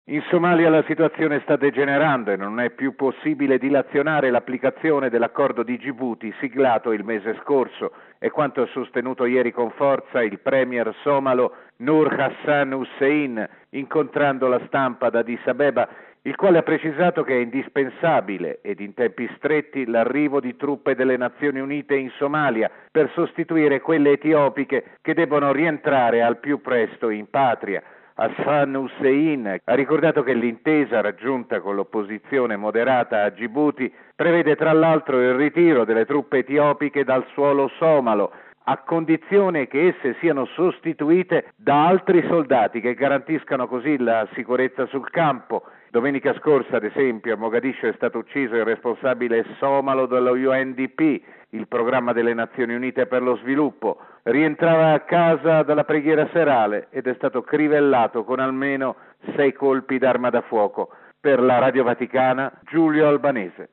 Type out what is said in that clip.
In Somalia la situazione sta degenerando e non è più possibile dilazionare l'applicazione dell'accordo di Gibuti siglato il mese scorso, è quanto ha sostenuto ieri con forza il premier somalo Nur Hassan Hussein incontrando la stampa ad Addis Abeba, il quale ha precisato che è indispensabile ed in tempi stretti l'arrivo di truppe delle Nazioni Unite in Somalia per sostituire quelle etiopiche che debbono rientrare al più presto in patria. Hassan Hussein ha ricordato che l'intesa raggiunta con l'opposizione moderata a Gibuti prevede tra l'altro il ritiro delle truppe etiopiche dal suolo somalo, a condizione che esse siano sostituite da altri soldati che garantiscano così la sicurezza sul campo. Domenica scorsa, ad esempio, a Mogadiscio è stato ucciso il responsabile somalo dello UNDP, il programma delle Nazioni Unite per lo sviluppo. Rientrava a casa dalla preghiera serale ed è stato crivellato con almeno 6 colpi d'arma da fuoco. Per la Radio Vaticana, Giulio Albanese.